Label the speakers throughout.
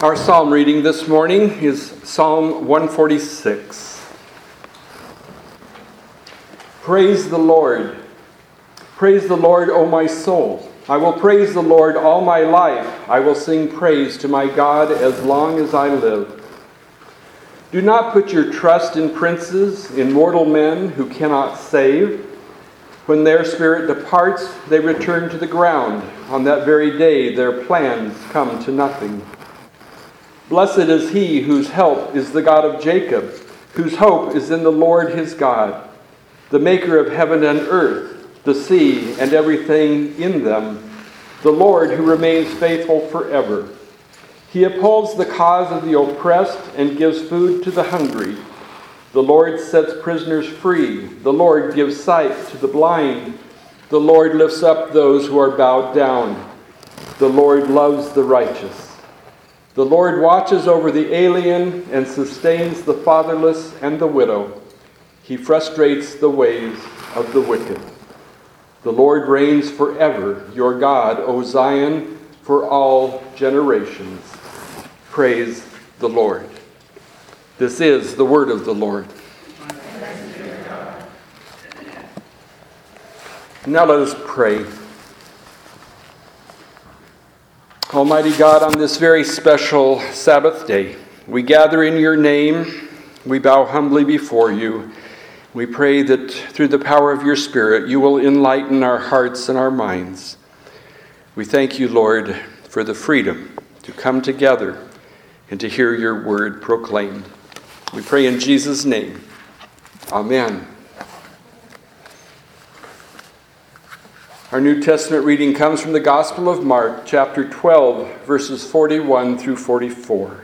Speaker 1: Our psalm reading this morning is Psalm 146. Praise the Lord. Praise the Lord, O my soul. I will praise the Lord all my life. I will sing praise to my God as long as I live. Do not put your trust in princes, in mortal men who cannot save. When their spirit departs, they return to the ground. On that very day, their plans come to nothing. Blessed is he whose help is the God of Jacob, whose hope is in the Lord his God, the maker of heaven and earth, the sea and everything in them, the Lord who remains faithful forever. He upholds the cause of the oppressed and gives food to the hungry. The Lord sets prisoners free. The Lord gives sight to the blind. The Lord lifts up those who are bowed down. The Lord loves the righteous. The Lord watches over the alien and sustains the fatherless and the widow. He frustrates the ways of the wicked. The Lord reigns forever, your God, O Zion, for all generations. Praise the Lord. This is the word of the Lord. Now let us pray. Almighty God, on this very special Sabbath day, we gather in your name. We bow humbly before you. We pray that through the power of your Spirit, you will enlighten our hearts and our minds. We thank you, Lord, for the freedom to come together and to hear your word proclaimed. We pray in Jesus' name. Amen. Our New Testament reading comes from the Gospel of Mark, chapter 12, verses 41 through 44.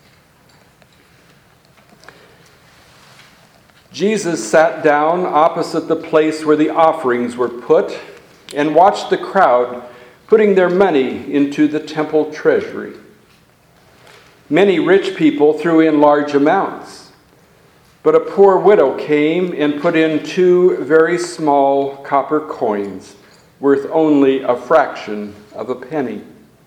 Speaker 1: Jesus sat down opposite the place where the offerings were put and watched the crowd putting their money into the temple treasury. Many rich people threw in large amounts, but a poor widow came and put in 2 very small copper coins, worth only a fraction of a penny.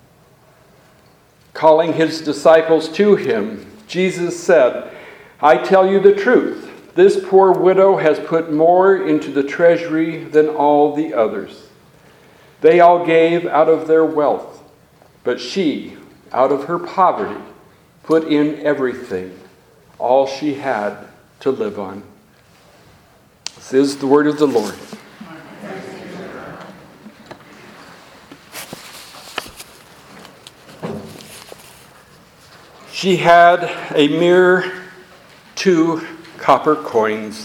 Speaker 1: Calling his disciples to him, Jesus said, I tell you the truth, this poor widow has put more into the treasury than all the others. They all gave out of their wealth, but she, out of her poverty, put in everything, all she had to live on. This is the word of the Lord. She had a mere 2 copper coins.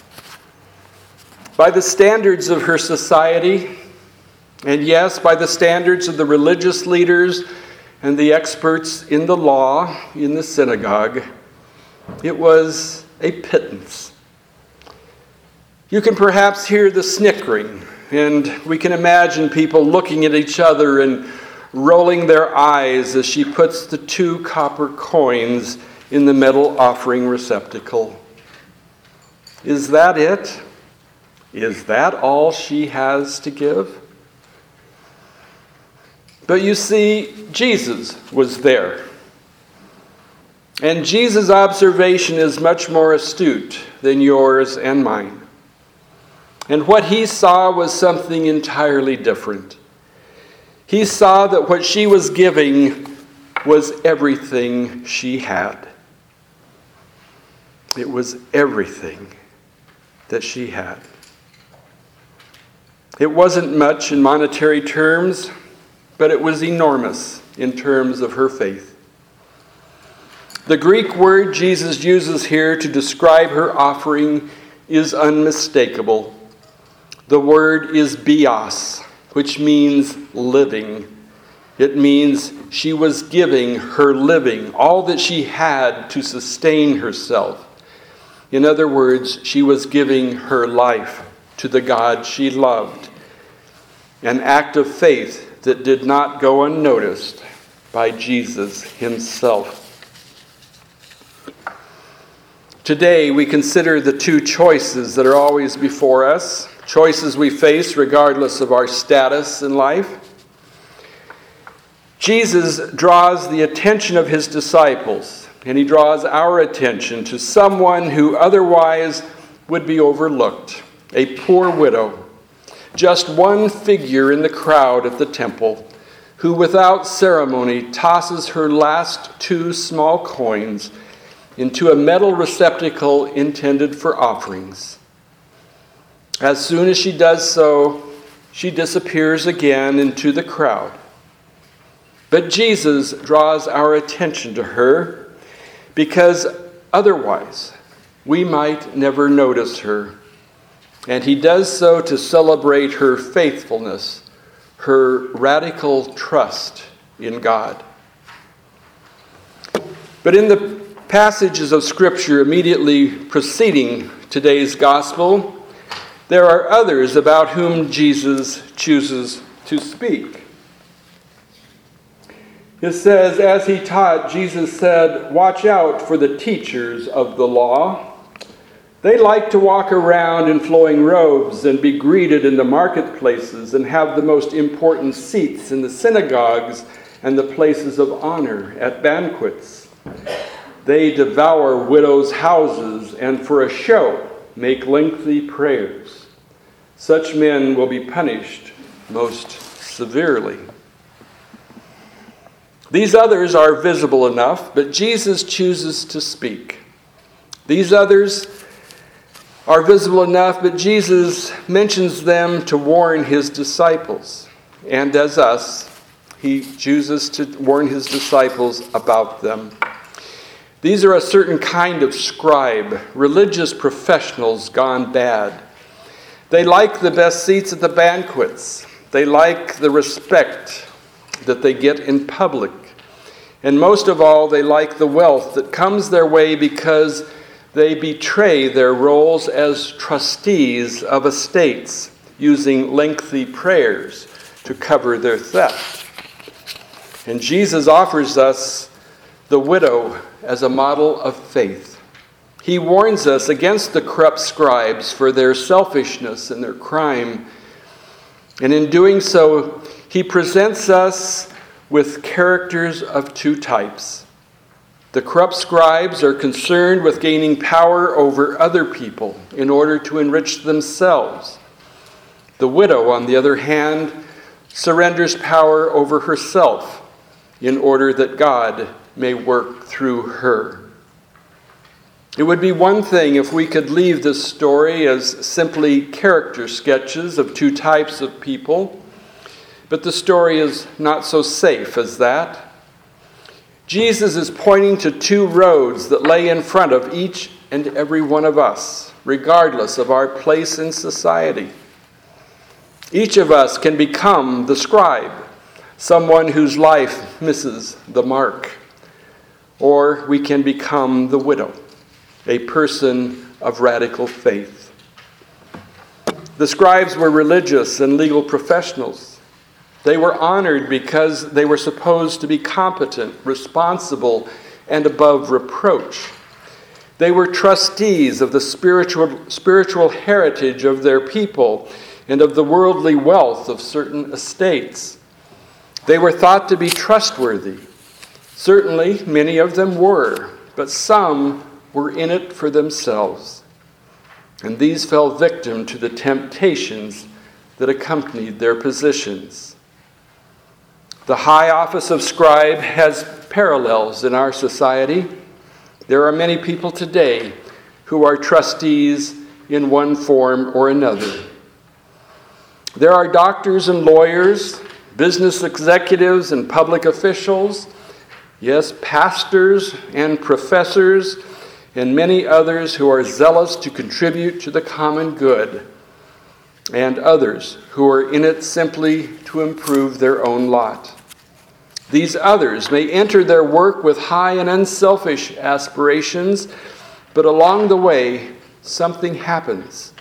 Speaker 1: By the standards of her society, and yes, by the standards of the religious leaders and the experts in the law in the synagogue, it was a pittance. You can perhaps hear the snickering, and we can imagine people looking at each other and rolling their eyes as she puts the 2 copper coins in the metal offering receptacle. Is that it? Is that all she has to give? But you see, Jesus was there. And Jesus' observation is much more astute than yours and mine. And what he saw was something entirely different. He saw that what she was giving was everything she had. It was everything that she had. It wasn't much in monetary terms, but it was enormous in terms of her faith. The Greek word Jesus uses here to describe her offering is unmistakable. The word is bios, which means living. It means she was giving her living, all that she had to sustain herself. In other words, she was giving her life to the God she loved. An act of faith that did not go unnoticed by Jesus himself. Today, we consider the 2 choices that are always before us, choices we face regardless of our status in life. Jesus draws the attention of his disciples, and he draws our attention to someone who otherwise would be overlooked, a poor widow, just one figure in the crowd at the temple, who without ceremony tosses her last 2 small coins into a metal receptacle intended for offerings. As soon as she does so, she disappears again into the crowd. But Jesus draws our attention to her because otherwise we might never notice her. And he does so to celebrate her faithfulness, her radical trust in God. But in the passages of Scripture immediately preceding today's gospel, there are others about whom Jesus chooses to speak. It says, as he taught, Jesus said, "Watch out for the teachers of the law. They like to walk around in flowing robes and be greeted in the marketplaces and have the most important seats in the synagogues and the places of honor at banquets. They devour widows' houses and for a show make lengthy prayers. Such men will be punished most severely." These others are visible enough, but Jesus chooses to speak. These others are visible enough, but Jesus mentions them to warn his disciples. And as us, he chooses to warn his disciples about them. These are a certain kind of scribe, religious professionals gone bad. They like the best seats at the banquets. They like the respect that they get in public. And most of all, they like the wealth that comes their way because they betray their roles as trustees of estates, using lengthy prayers to cover their theft. And Jesus offers us the widow as a model of faith. He warns us against the corrupt scribes for their selfishness and their crime. And in doing so, he presents us with characters of 2 types. The corrupt scribes are concerned with gaining power over other people in order to enrich themselves. The widow, on the other hand, surrenders power over herself in order that God may work through her. It would be one thing if we could leave this story as simply character sketches of 2 types of people, but the story is not so safe as that. Jesus is pointing to 2 roads that lay in front of each and every one of us, regardless of our place in society. Each of us can become the scribe, someone whose life misses the mark. Or we can become the widow, a person of radical faith. The scribes were religious and legal professionals. They were honored because they were supposed to be competent, responsible, and above reproach. They were trustees of the spiritual heritage of their people and of the worldly wealth of certain estates. They were thought to be trustworthy. Certainly, many of them were, but some were in it for themselves. And these fell victim to the temptations that accompanied their positions. The high office of scribe has parallels in our society. There are many people today who are trustees in one form or another. There are doctors and lawyers, business executives and public officials, yes, pastors and professors, and many others who are zealous to contribute to the common good, and others who are in it simply to improve their own lot. These others may enter their work with high and unselfish aspirations, but along the way, something happens.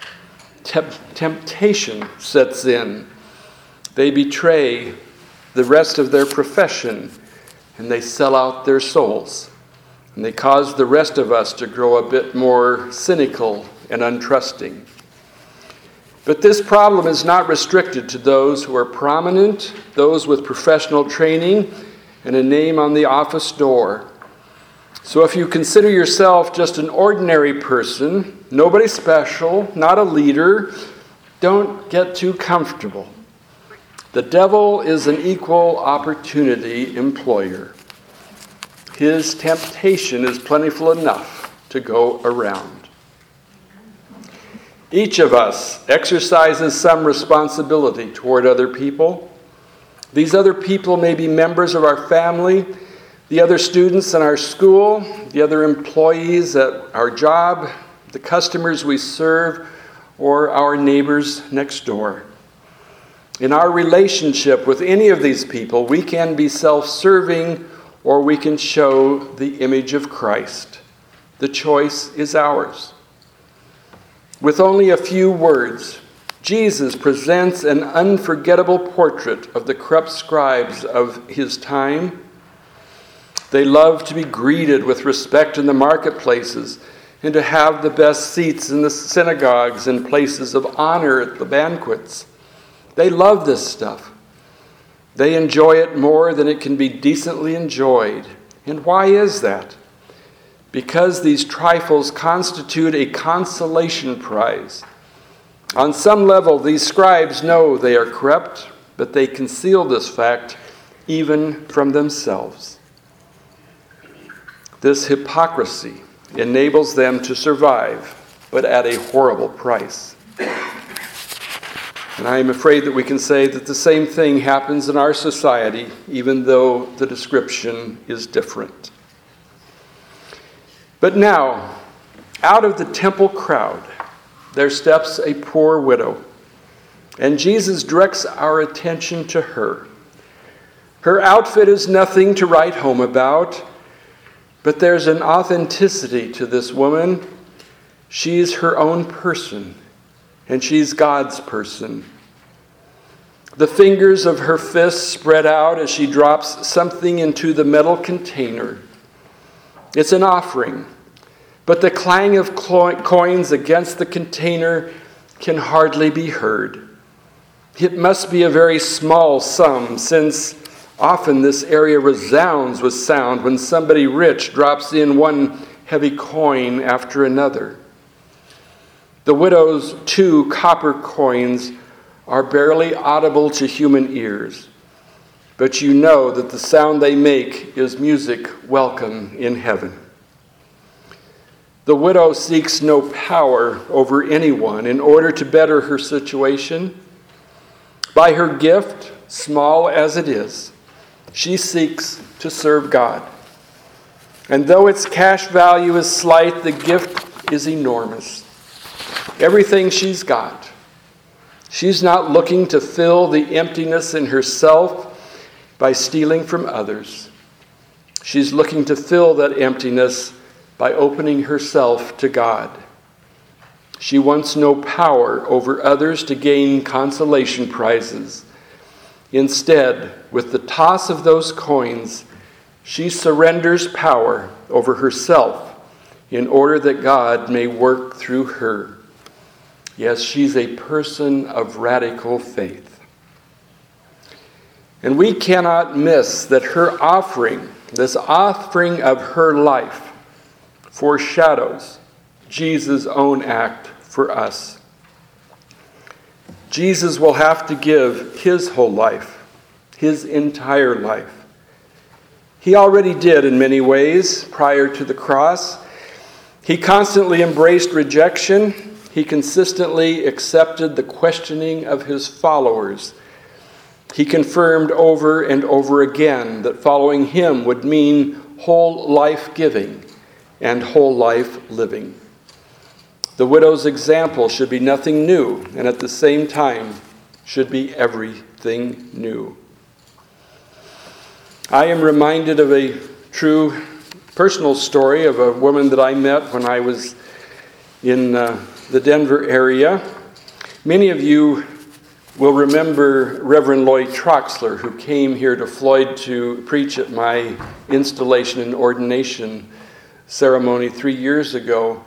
Speaker 1: Temptation sets in. They betray the rest of their profession, and they sell out their souls. And they cause the rest of us to grow a bit more cynical and untrusting. But this problem is not restricted to those who are prominent, those with professional training, and a name on the office door. So if you consider yourself just an ordinary person, nobody special, not a leader, don't get too comfortable. The devil is an equal opportunity employer. His temptation is plentiful enough to go around. Each of us exercises some responsibility toward other people. These other people may be members of our family, the other students in our school, the other employees at our job, the customers we serve, or our neighbors next door. In our relationship with any of these people, we can be self-serving or we can show the image of Christ. The choice is ours. With only a few words, Jesus presents an unforgettable portrait of the corrupt scribes of his time. They loved to be greeted with respect in the marketplaces and to have the best seats in the synagogues and places of honor at the banquets. They love this stuff. They enjoy it more than it can be decently enjoyed. And why is that? Because these trifles constitute a consolation prize. On some level, these scribes know they are corrupt, but they conceal this fact even from themselves. This hypocrisy enables them to survive, but at a horrible price. And I am afraid that we can say that the same thing happens in our society, even though the description is different. But now, out of the temple crowd, there steps a poor widow, and Jesus directs our attention to her. Her outfit is nothing to write home about, but there's an authenticity to this woman. She's her own person, and she's God's person. The fingers of her fists spread out as she drops something into the metal container. It's an offering, but the clang of coins against the container can hardly be heard. It must be a very small sum, since often this area resounds with sound when somebody rich drops in one heavy coin after another. The widow's 2 copper coins are barely audible to human ears, but you know that the sound they make is music welcome in heaven. The widow seeks no power over anyone in order to better her situation. By her gift, small as it is, she seeks to serve God. And though its cash value is slight, the gift is enormous. Everything she's got. She's not looking to fill the emptiness in herself by stealing from others. She's looking to fill that emptiness by opening herself to God. She wants no power over others to gain consolation prizes. Instead, with the toss of those coins, she surrenders power over herself in order that God may work through her. Yes, she's a person of radical faith. And we cannot miss that her offering, this offering of her life, foreshadows Jesus' own act for us. Jesus will have to give his whole life, his entire life. He already did in many ways prior to the cross. He constantly embraced rejection. He consistently accepted the questioning of his followers. He confirmed over and over again that following him would mean whole life giving and whole life living. The widow's example should be nothing new, and at the same time should be everything new. I am reminded of a true personal story of a woman that I met when I was in the Denver area. Many of you will remember Reverend Lloyd Troxler, who came here to Floyd to preach at my installation and ordination ceremony 3 years ago.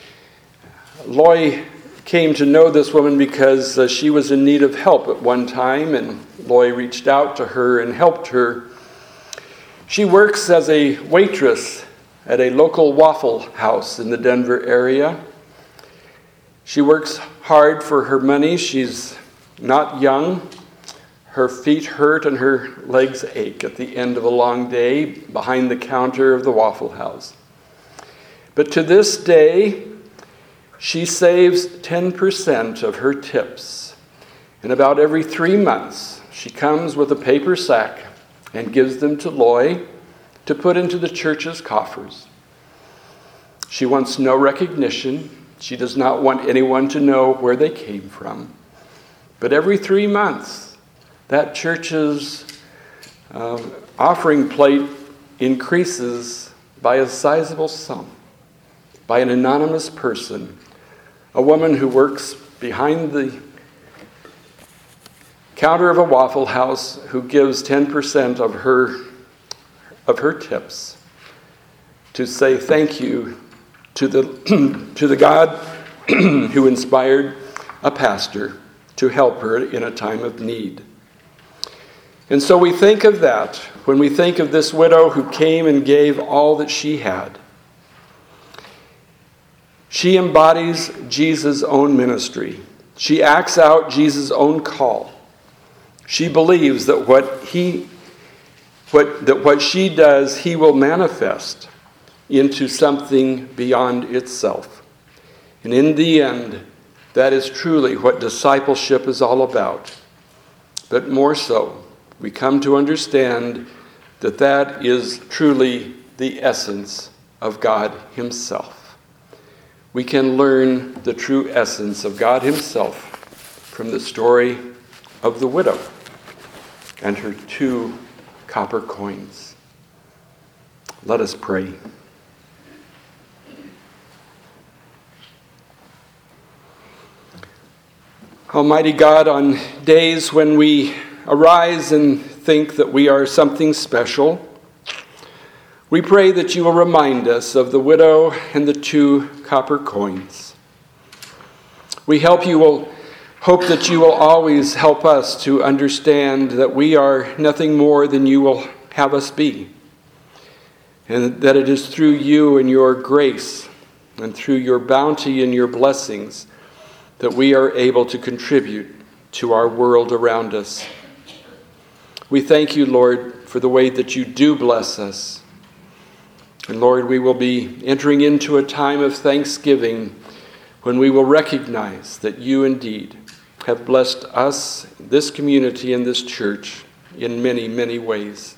Speaker 1: Loy came to know this woman because she was in need of help at one time, and Loy reached out to her and helped her. She works as a waitress at a local Waffle House in the Denver area. She works hard for her money. She's not young. Her feet hurt and her legs ache at the end of a long day behind the counter of the Waffle House. But to this day, she saves 10% of her tips. And about every 3 months, she comes with a paper sack and gives them to Loy to put into the church's coffers. She wants no recognition. She does not want anyone to know where they came from. But every 3 months, that church's offering plate increases by a sizable sum, by an anonymous person, a woman who works behind the counter of a Waffle House, who gives 10% of her tips to say thank you to the God who inspired a pastor to help her in a time of need. And so we think of that when we think of this widow who came and gave all that she had. She embodies Jesus' own ministry. She acts out Jesus' own call. She believes that what she does, he will manifest into something beyond itself. And in the end, that is truly what discipleship is all about. But more so, we come to understand that that is truly the essence of God himself. We can learn the true essence of God himself from the story of the widow and her 2 copper coins. Let us pray. Almighty God, on days when we arise and think that we are something special, we pray that you will remind us of the widow and the 2 copper coins. We hope that you will always help us to understand that we are nothing more than you will have us be, and that it is through you and your grace and through your bounty and your blessings that we are able to contribute to our world around us. We thank you, Lord, for the way that you do bless us. And Lord, we will be entering into a time of thanksgiving when we will recognize that you indeed have blessed us, this community, and this church in many, many ways.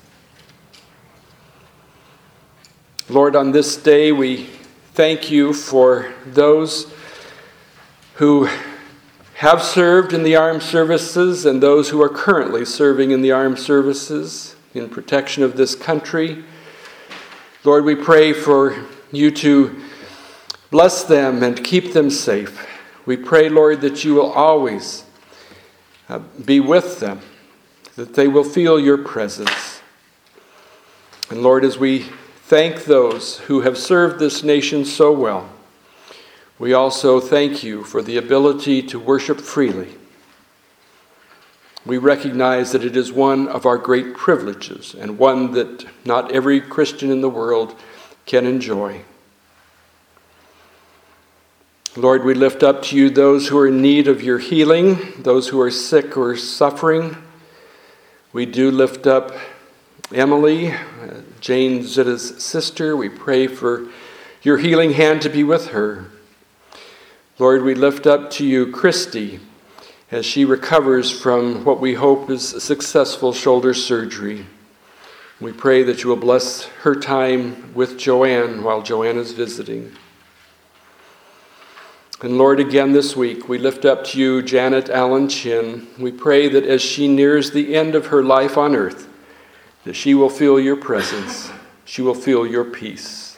Speaker 1: Lord, on this day we thank you for those who have served in the armed services and those who are currently serving in the armed services in protection of this country. Lord, we pray for you to bless them and keep them safe. We pray, Lord, that you will always be with them, that they will feel your presence. And Lord, as we thank those who have served this nation so well, we also thank you for the ability to worship freely. We recognize that it is one of our great privileges and one that not every Christian in the world can enjoy. Lord, we lift up to you those who are in need of your healing, those who are sick or suffering. We do lift up Emily, Jane Zitta's sister. We pray for your healing hand to be with her. Lord, we lift up to you Christy as she recovers from what we hope is a successful shoulder surgery. We pray that you will bless her time with Joanne while Joanne is visiting. And Lord, again this week, we lift up to you Janet Allen Chin. We pray that as she nears the end of her life on earth, that she will feel your presence. She will feel your peace.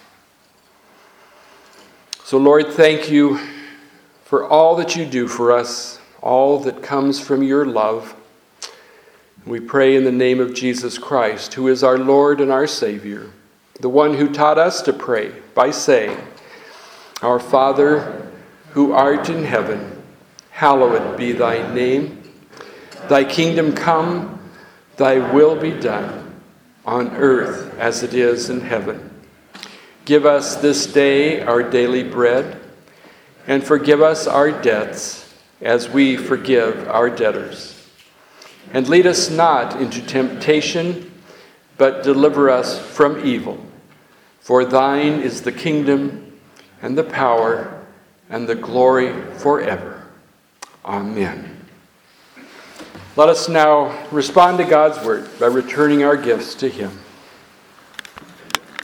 Speaker 1: So Lord, thank you for all that you do for us, all that comes from your love. We pray in the name of Jesus Christ, who is our Lord and our Savior, the one who taught us to pray by saying, Our Father, who art in heaven, hallowed be thy name. Thy kingdom come, thy will be done, on earth as it is in heaven. Give us this day our daily bread, and forgive us our debts as we forgive our debtors. And lead us not into temptation, but deliver us from evil. For thine is the kingdom, and the power, and the glory forever. Amen. Let us now respond to God's word by returning our gifts to Him.